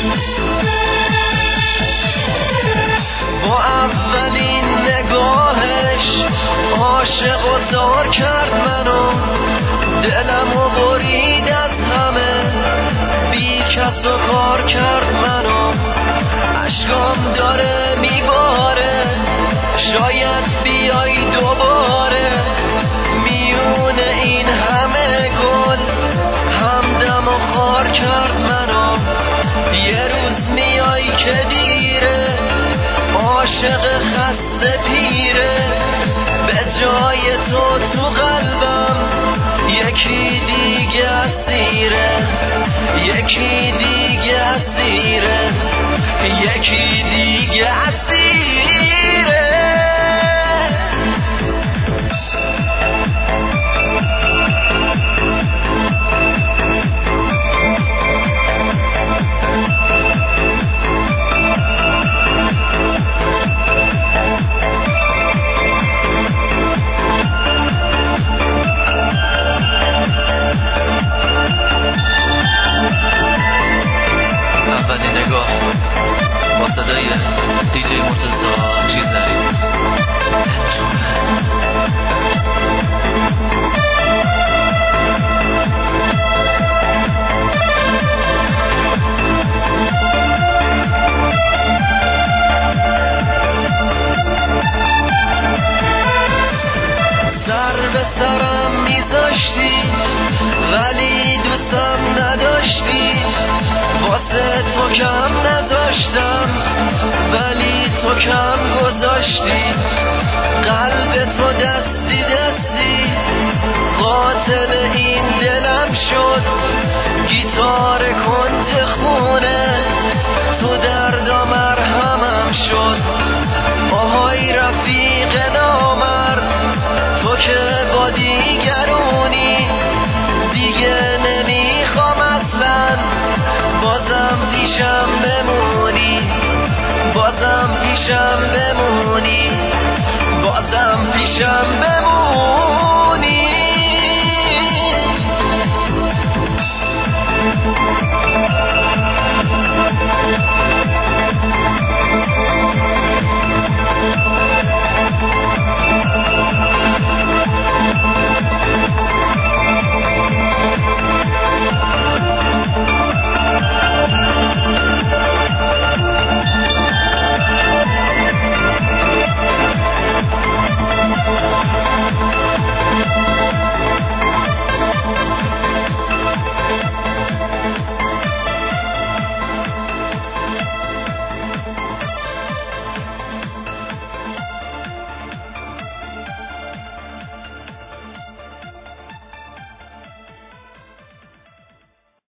با اولین نگاهش عاشق و دار کرد منو، دلمو برید از همه، بی کس و کار کرد منو. اشکام داره میباره، شاید بیای دوباره، میون این همه گل همدم و خار کرد منو. یه روز میای که دیره، عاشق خسته پیره، به جای تو قلبم یکی دیگه اسیره، یکی دیگه اسیره، یکی دیگه اسیره. اولین نگاه با صدای دیجی مرتضی چیزری. سر به سرم میذاشتی ولی دوستم نداشتی، واسه تو کم نذاشتم ولی تو کم گذاشتی. قلب تو دستی دستی قاتل این دلم شد، گیتار کنج خونه تو دردا مرهمم شد. آهای رفیق نامرد، تو که با دیگرونی، دیگه نمیخوام اصلا، بازم پیشم بمونی، بازم پیشم بمونی، بازم پیشم بمونی.